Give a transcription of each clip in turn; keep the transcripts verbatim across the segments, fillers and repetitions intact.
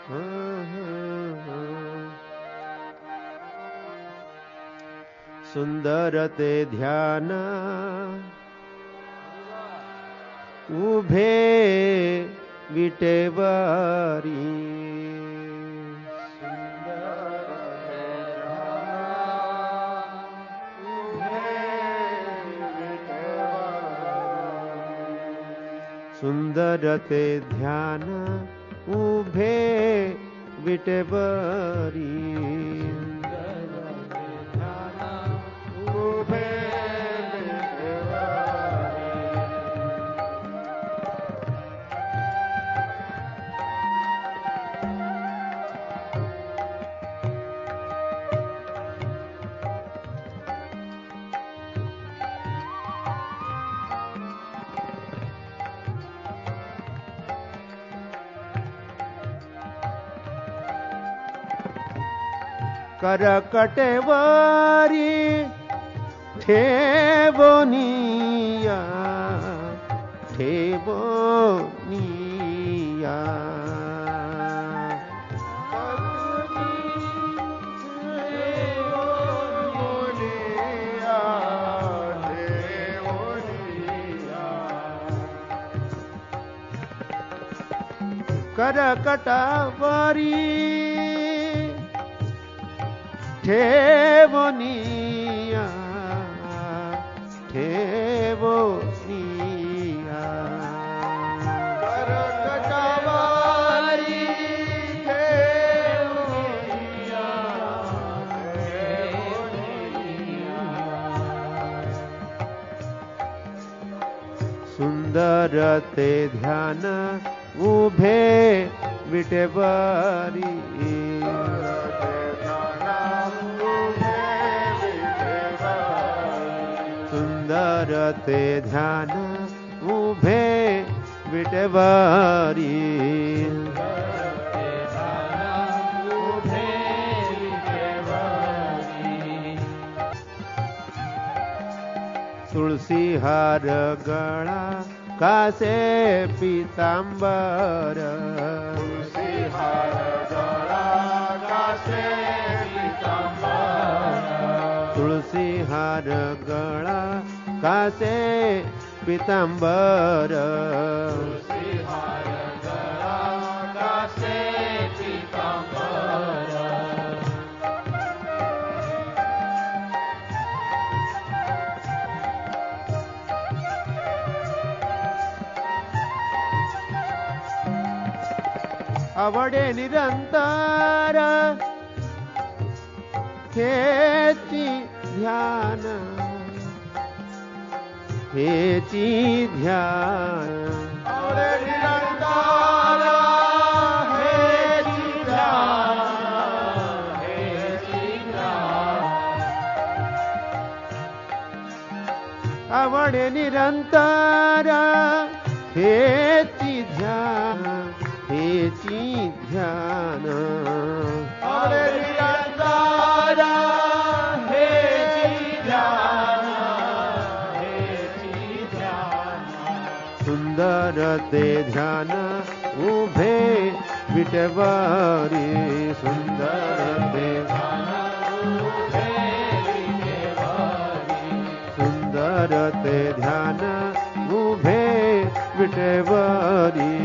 सुंदर ते ध्यान उभे विटेवारी सुंदर ते ध्यान उभे विटेवारी करकटेवारी ठेवोनिया ठेवोनिया करकटावारी ठेवोनिया ठेवोनिया करकटावारी ठेवोनिया ठेवोनिया सुंदर ते ध्यान उभे विटेवारी सुंदर ते ध्यान उभे विटेवारी तुलसी हार गला कासे पीतांबर तुलसी हार गला कासे पीतांबर तुलसी हार गला कासे पीतांबर तुलसी हार गला कासे पीतांबर आवडे निरंतर हेची ध्यान हेची ध्यान आवडे निरंतर हेची ध्यान हेची ध्यान आवडे निरंतर हेची ध्यान हेची ध्यान आवडे निरंतर हेची ध्यान हेची ध्यान सुंदर ते ध्यान उभे विटेवारी सुंदर ते ध्यान उभे विटेवारी सुंदर ते ध्यान उभे विटेवारी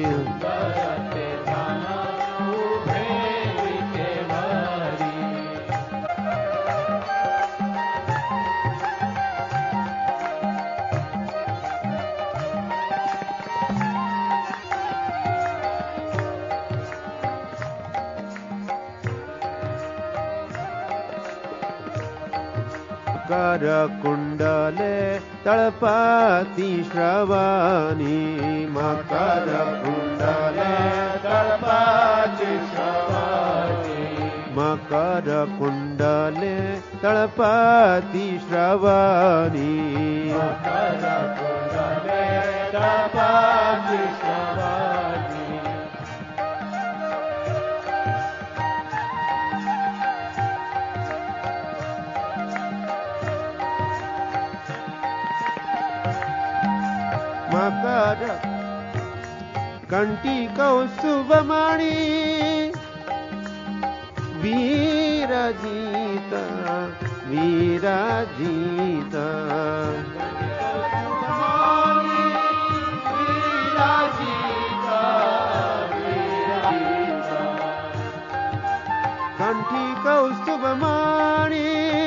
कर कुंडले तळपाती श्रवानी मकर कुंडले तळपाती श्रवानी मकर कुंडले तळपाती श्रवानी मकर कुंडले तळपाती श्रवानी मकर कंठी कौस्तुभमणि विराजित विराजित कंठी कौस्तुभमणि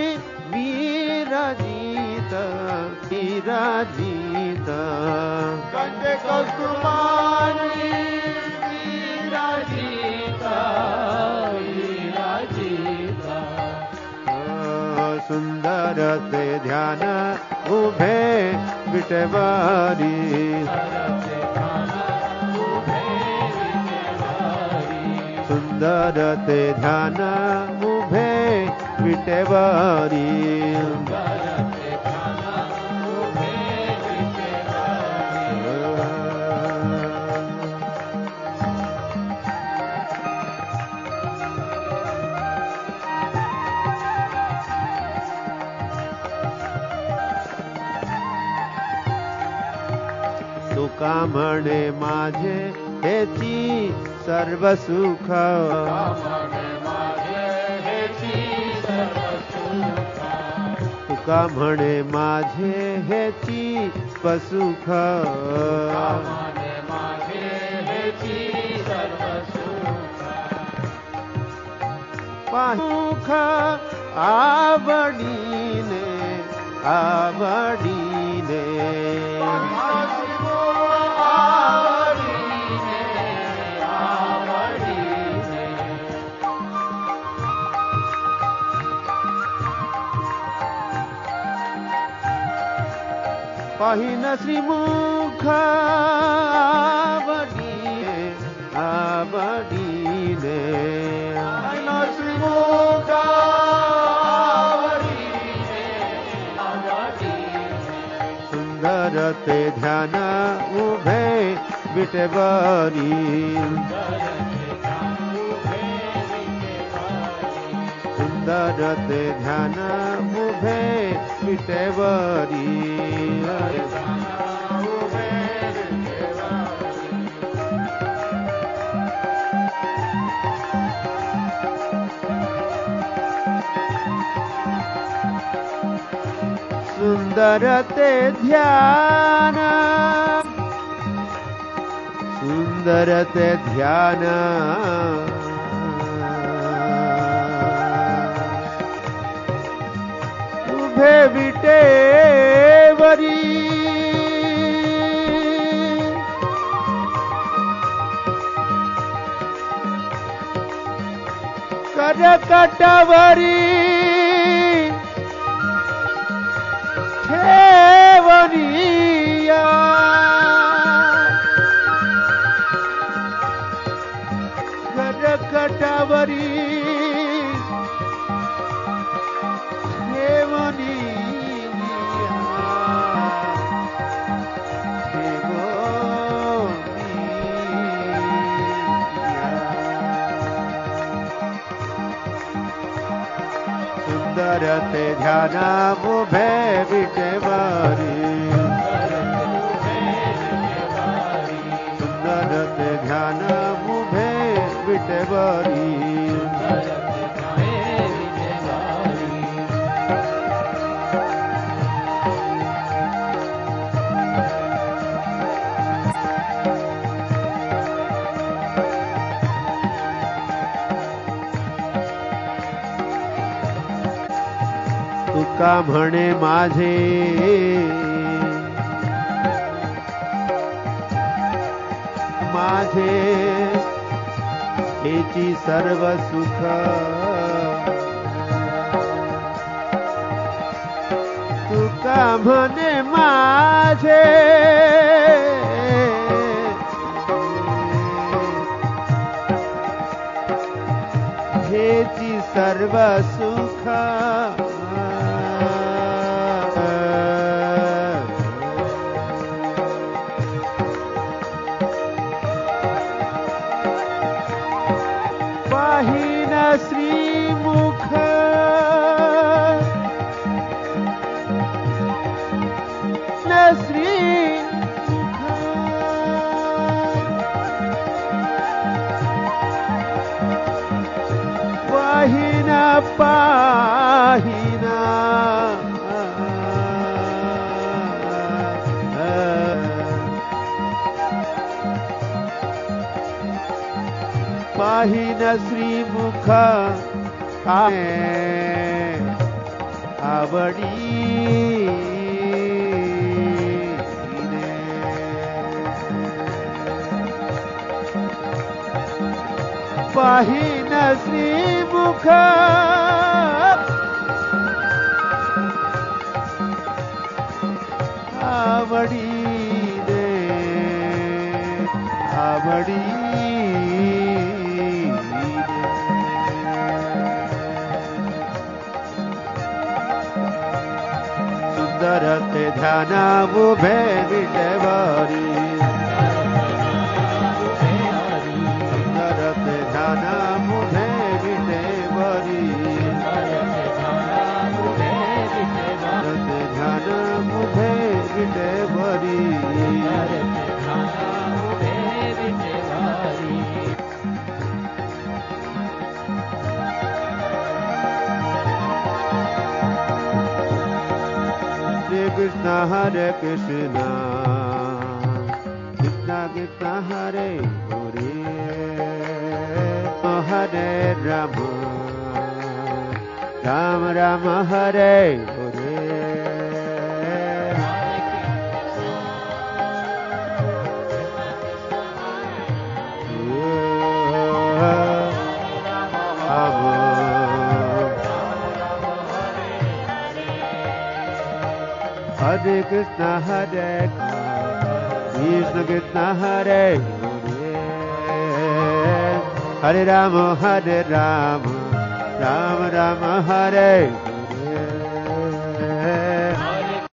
विराजित विराजित कंठे कौस्तुभमणि विराजित विराजित सुंदर ते ध्यान उभे विटेवारी सुंदर ते ध्यान उभे विटेवारी तुका म्हणे माझे हेची सर्व सुख तुका म्हणे माझे हेची पसुख पाहुख आवडीने आवडीने पाहिन श्रीमुख आवडीने आवडीने पाहिन श्रीमुख आवडीने आवडीने सुंदर ते ध्यान उभे विटेवारी सुंदर ते ध्यान उभे विटेवारी सुंदर ते ध्यान सुंदर ते ध्यान उभे विटेवरी करकटवरी ठेवनिया करकटवरी सुंदर ते ध्यान उभे विटेवारी सुंदर ते ध्यान उभे विटेवारी तुका म्हणे माझे माझे हेची सर्व सुख तुका म्हणे माझे हेची सर्व सुख पाहिन श्रीमुख न श्रीमुख पाहिना पाहिना श्रीमुख आवडी पाहिना श्रीमुख आवडी दे आवडी सुंदर ते ध्यान उभे विटेवरी सुंदर ते ध्यान उभे विटेवरी ते ध्यान उभे विटेवरी Krishna Hare Krishna Krishna Krishna Hare Hare Hare Rama Rama Rama Hare Hare Hare Krishna Hare Krishna Krishna Hare Hare Hare Rama Hare Rama Rama Rama Hare